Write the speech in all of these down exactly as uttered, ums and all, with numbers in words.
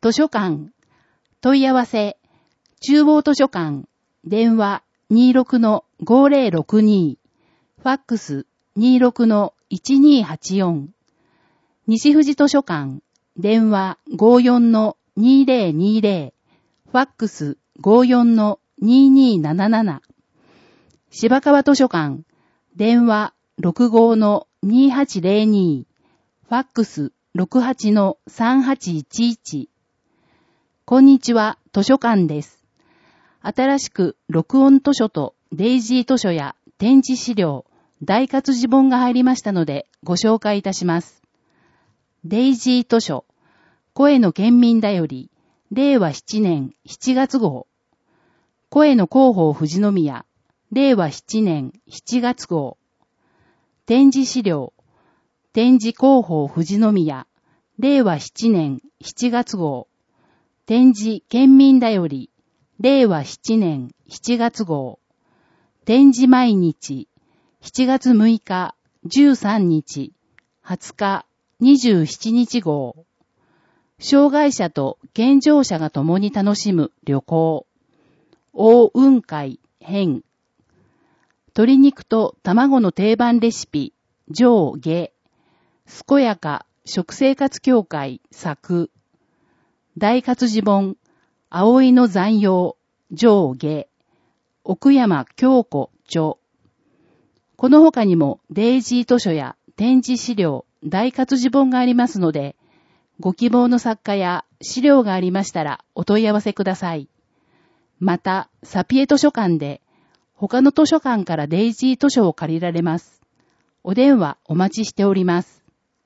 図書館、問い合わせ、中央図書館、電話 にじゅうろくのごぜろろくに、ファックス にじゅうろくのいちにーはちよん、西富士図書館、電話 ごじゅうよんのにぜろにぜろ、ファックス ごじゅうよんのにーにーなななな、芝川図書館、電話 ろくじゅうごのにーはちぜろに、ファックス ろくじゅうはちのさんはちいちいち。こんにちは、図書館です。新しく録音図書とデイジー図書や展示資料、大活字本が入りましたのでご紹介いたします。デイジー図書、声の県民だより、れいわななねんしちがつ号。声の広報富士宮、れいわななねんしちがつ号。展示資料、展示広報富士宮、れいわななねんしちがつ号。展示県民だより、れいわななねんしちがつ号。展示毎日、しちがつむいか、じゅうさんにち、はつか、にじゅうしちにち号。障害者と健常者が共に楽しむ旅行。大雲海編。鶏肉と卵の定番レシピ、上下。健やか食生活協会作。大活字本、葵の残陽、上下。奥山京子著。この他にもデイジー図書や展示資料、大活字本がありますので、ご希望の作家や資料がありましたらお問い合わせください。また、サピエ図書館で他の図書館からデイジー図書を借りられます。お電話お待ちしております。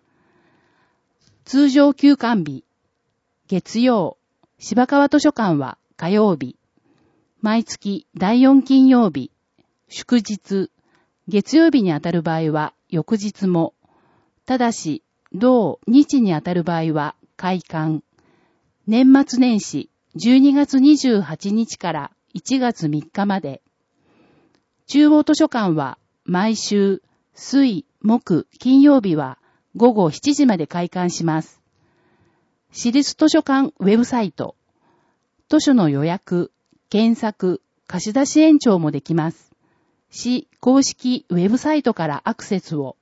通常休館日。月曜、芝川図書館は火曜日。毎月だいよん金曜日。祝日。月曜日にあたる場合は翌日も。ただし、同日にあたる場合は開館。年末年始じゅうにがつにじゅうはちにちからいちがつみっかまで。中央図書館は毎週水、木、金曜日はごごしちじまで開館します。私立図書館ウェブサイト。図書の予約、検索、貸し出し延長もできます。市公式ウェブサイトからアクセスを。